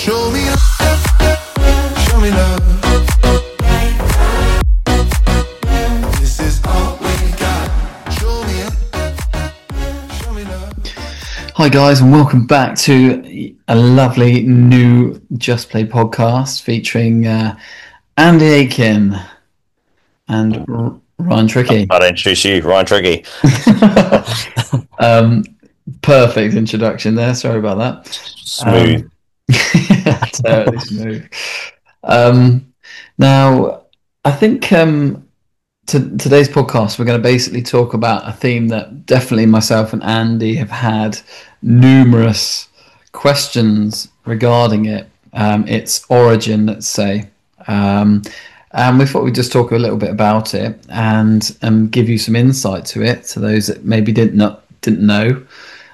Show me love. This is all we got. Show me love. Hi guys, and welcome back to a lovely new Just Play podcast featuring Andy Aiken and Ryan Tricky. I'd introduce you, Ryan Tricky. Perfect introduction there. Sorry about that. Smooth. Totally smooth. Now, I think today's podcast, we're going to basically talk about a theme that definitely myself and Andy have had numerous questions regarding it. Its origin, let's say. And we thought we'd just talk a little bit about it and give you some insight to it, to those that maybe didn't know.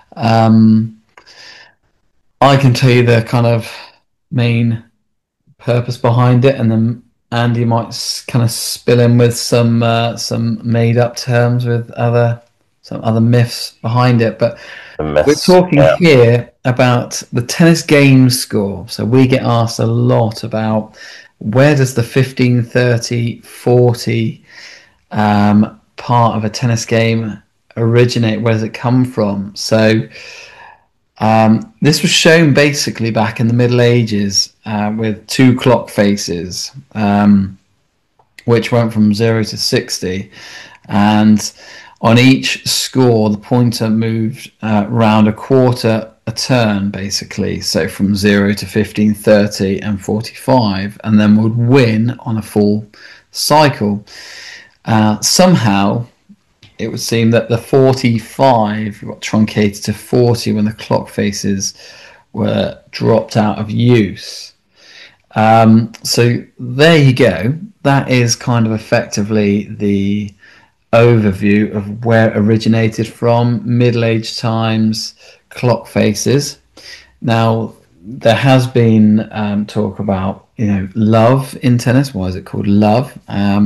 I can tell you the kind of main purpose behind it, and then Andy might kind of spill in with some made up terms with some other myths behind it. But we're talking here about the tennis game score. So we get asked a lot about where does the 15, 30, 40 part of a tennis game originate? Where does it come from? So this was shown basically back in the Middle Ages with two clock faces, which went from 0 to 60, and on each score the pointer moved round a quarter a turn, basically, so from 0 to 15, 30 and 45, and then would win on a full cycle. Somehow it would seem that the 45 got truncated to 40 when the clock faces were dropped out of use. So there you go. That is kind of effectively the overview of where it originated from, Middle Age times, clock faces. Now, there has been talk about, love in tennis. Why is it called love?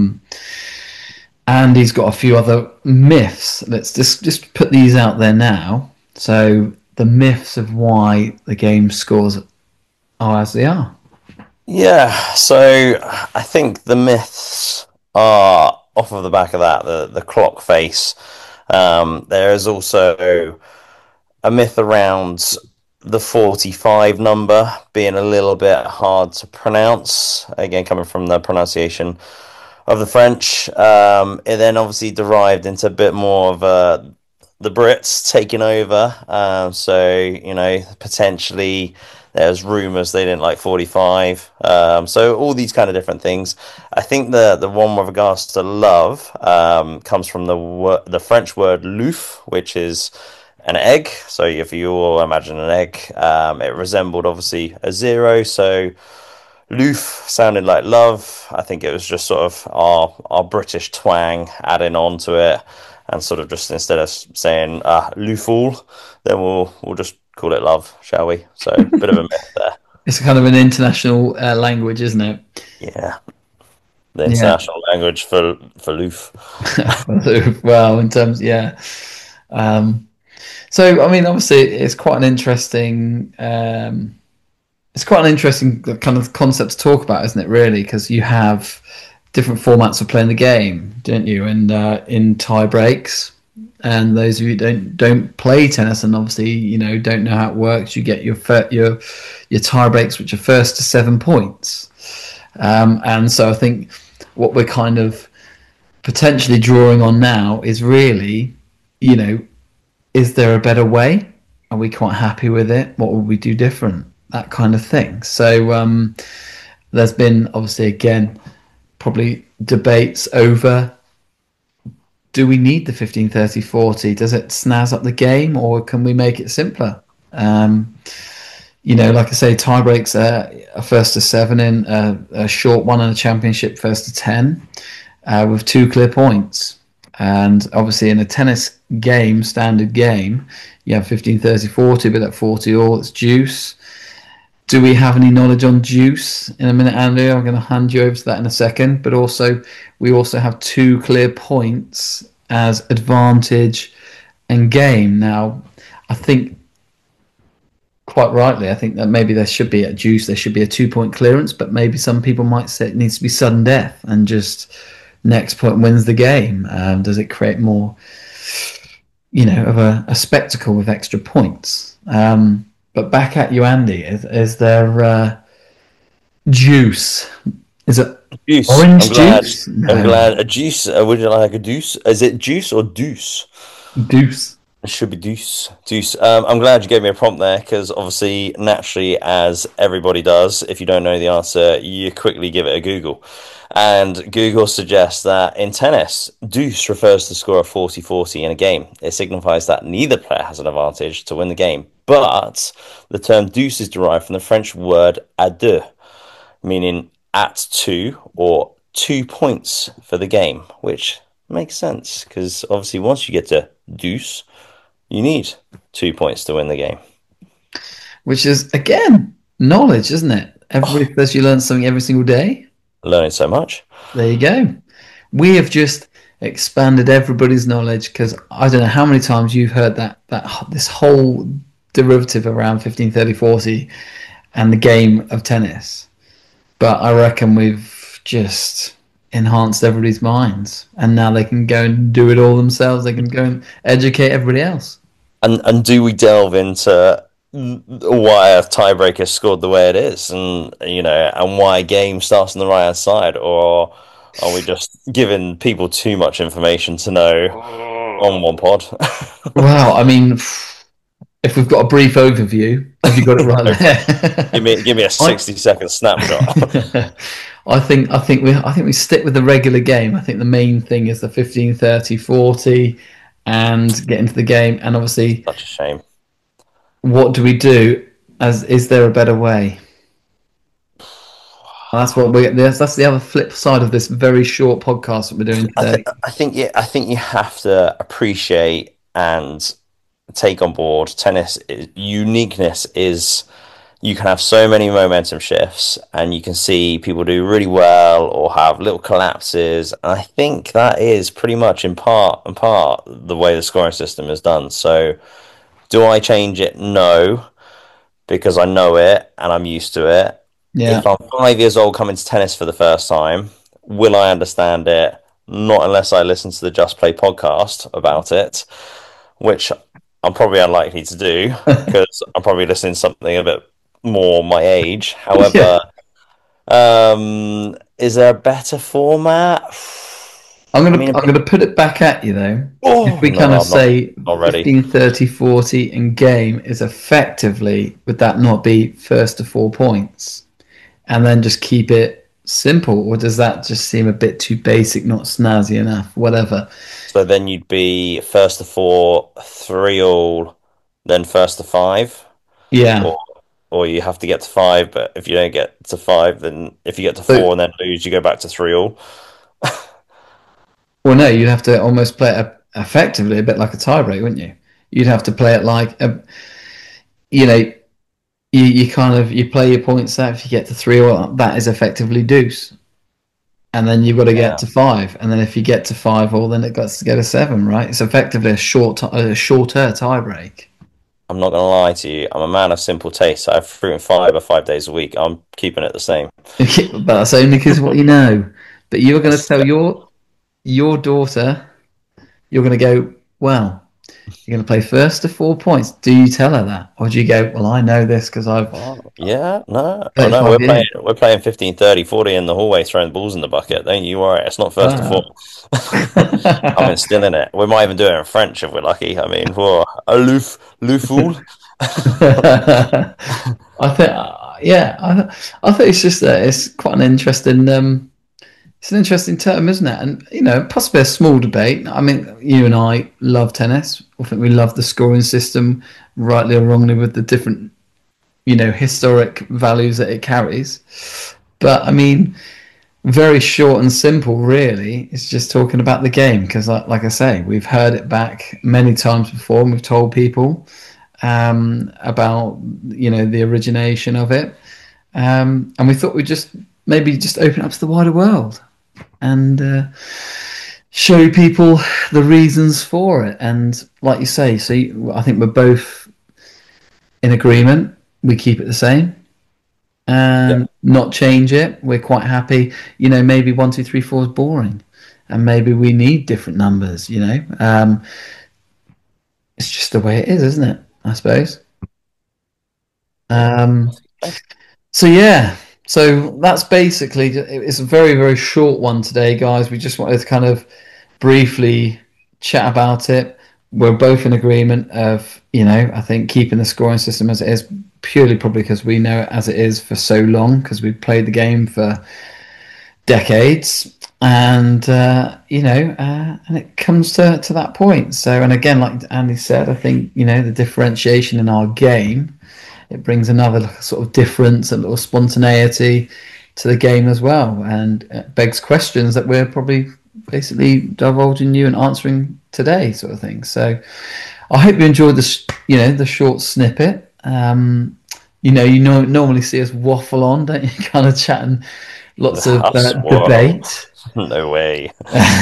And he's got a few other myths. Let's just put these out there now. So the myths of why the game scores are as they are. Yeah, so I think the myths are off of the back of that, the clock face. There is also a myth around the 45 number being a little bit hard to pronounce. Again, coming from the pronunciation of the French, it then obviously derived into a bit more of the Brits taking over. So potentially there's rumours they didn't like 45. So all these kind of different things. I think the one with regards to love comes from the French word "louf," which is an egg. So if you all imagine an egg, it resembled obviously a 0. So Loof sounded like love. I think it was just sort of our British twang adding on to it, and sort of just instead of saying Loofall, then we'll just call it love, shall we? So a bit of a myth there. It's kind of an international language, isn't it? Yeah, the international language for Loof. Well, in terms, yeah. So I mean, obviously, it's quite an interesting. It's quite an interesting kind of concept to talk about, isn't it, really? Because you have different formats of playing the game, don't you? And in tie breaks, and those of you who don't play tennis and obviously don't know how it works, you get your tie breaks, which are first to 7 points. And so I think what we're kind of potentially drawing on now is really, is there a better way? Are we quite happy with it? What would we do different? That kind of thing. So there's been obviously again probably debates over, do we need the 15, 30, 40? Does it snazz up the game, or can we make it simpler? Like I say, tie breaks are first to 7 in a short one, and a championship first to 10 with 2 clear points. And obviously in a tennis game, standard game, you have 15, 30, 40, but at 40 all, it's deuce. Do we have any knowledge on deuce? In a minute, Andy, I'm going to hand you over to that in a second. But we also have 2 clear points as advantage and game. Now, I think quite rightly, I think that maybe there should be a deuce, there should be a 2 point clearance, but maybe some people might say it needs to be sudden death and just next point wins the game. Does it create more, of a spectacle with extra points? But back at you, Andy, is there juice? Is it Juice. orange I'm glad. juice? I'm No, glad. A juice. Would you like a deuce? Is it juice or deuce? deuce. It should be deuce. Deuce. I'm glad you gave me a prompt there because obviously, naturally, as everybody does, if you don't know the answer, you quickly give it a Google. And Google suggests that in tennis, deuce refers to the score of 40-40 in a game. It signifies that neither player has an advantage to win the game. But the term deuce is derived from the French word à deux, meaning at two or 2 points for the game, which makes sense because obviously once you get to deuce, you need 2 points to win the game. Which is, again, knowledge, isn't it? Everybody says you learn something every single day. Learning so much. There you go. We have just expanded everybody's knowledge because I don't know how many times you've heard that this whole derivative around 15, 30, 40 and the game of tennis. But I reckon we've just enhanced everybody's minds and now they can go and do it all themselves. They can go and educate everybody else. And do we delve into why a tiebreaker scored the way it is, and and why a game starts on the right hand side, or are we just giving people too much information to know on one pod? Well, I mean, if we've got a brief overview, have you got it right there? give me a 60-second snapshot. I think we stick with the regular game. I think the main thing is the 15, 30, 40 and get into the game. And obviously, Such a shame. What do we do? Is there a better way? That's the other flip side of this very short podcast that we're doing today. I think you have to appreciate and take on board tennis. Uniqueness is you can have so many momentum shifts, and you can see people do really well or have little collapses. And I think that is pretty much in part the way the scoring system is done. So, do I change it? No, because I know it and I'm used to it. Yeah. If I'm 5 years old coming to tennis for the first time, will I understand it? Not unless I listen to the Just Play podcast about it, which I'm probably unlikely to do because I'm probably listening to something a bit more my age. However, is there a better format? I'm gonna put it back at you though. If we say 15, 30, 40 and game is effectively, would that not be first to 4 points? And then just keep it simple, or does that just seem a bit too basic, not snazzy enough? Whatever. So then you'd be first to 4, 3-all, then first to 5. Yeah. Or you have to get to 5, but if you don't get to 5, then if you get to 4 and then lose, you go back to 3-all. Well, no, you'd have to almost play it effectively a bit like a tiebreak, wouldn't you? You'd have to play it like you play your points out. If you get to 3-all, that is effectively deuce, and then you've got to get to 5, and then if you get to 5-all, then it got to go to 7, right? It's effectively a shorter tiebreak. I'm not going to lie to you. I'm a man of simple taste. I have fruit and fibre 5 days a week. I'm keeping it the same. But that's only because what you know. But you're going to tell your daughter, you're going to go, well, you're going to play first to 4 points. Do you tell her that? Or do you go, well, I know this because I've... Yeah, no. Oh, no, we're playing 15, 30, 40 in the hallway, throwing balls in the bucket. Don't you worry. It's not first to 4. I'm instilling it. We might even do it in French if we're lucky. I mean, for a le fool. I think it's just it's quite an interesting... it's an interesting term, isn't it? And, possibly a small debate. I mean, you and I love tennis. I think we love the scoring system, rightly or wrongly, with the different, historic values that it carries. But, I mean, very short and simple, really. It's just talking about the game. Because, like I say, we've heard it back many times before, and we've told people about, the origination of it. And we thought we'd maybe just open up to the wider world and show people the reasons for it. And like you say, I think we're both in agreement. we keep it the same and not change it. We're quite happy. Maybe 1, 2, 3, 4 is boring, and maybe we need different numbers. It's just the way it is, isn't it? I suppose. So yeah, so that's basically it's a very, very short one today, guys. We just wanted to kind of briefly chat about it. We're both in agreement of, I think keeping the scoring system as it is, purely probably because we know it as it is for so long, because we've played the game for decades, and and it comes to that point. So, and again, like Andy said, I think the differentiation in our game, it brings another sort of difference, a little spontaneity to the game as well, and it begs questions that we're probably basically divulging you and answering today, sort of thing. So I hope you enjoyed this, the short snippet. You normally see us waffle on, don't you? Kind of chatting lots of debate. No way.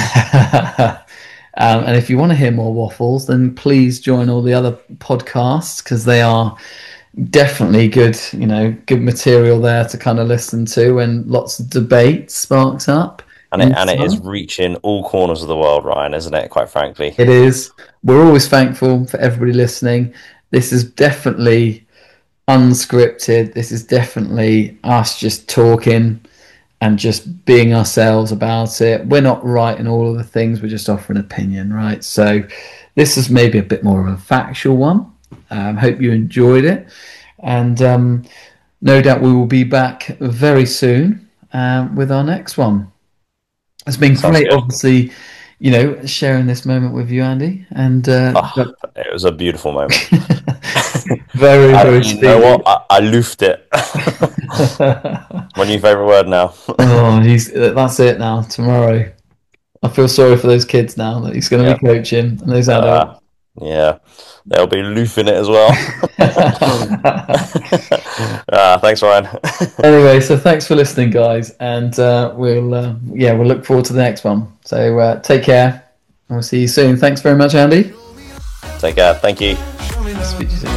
And if you want to hear more waffles, then please join all the other podcasts, because they are definitely good, good material there to kind of listen to, and lots of debate sparks up. And it is reaching all corners of the world, Ryan, isn't it? Quite frankly, it is. We're always thankful for everybody listening. This is definitely unscripted. This is definitely us just talking and just being ourselves about it. We're not right in all of the things. We're just offering opinion, right? So this is maybe a bit more of a factual one. Hope you enjoyed it, and no doubt we will be back very soon with our next one. It's been great, obviously, sharing this moment with you, Andy. And it was a beautiful moment. very, very. You know what? I loofed it. My new favourite word now. That's it now. Tomorrow, I feel sorry for those kids now that he's going to be coaching, and those adults. Yeah, they'll be loofing it as well. Thanks, Ryan. Anyway, so thanks for listening, guys, and we'll look forward to the next one. So take care, and we'll see you soon. Thanks very much, Andy. Take care. Thank you. Speak to you soon.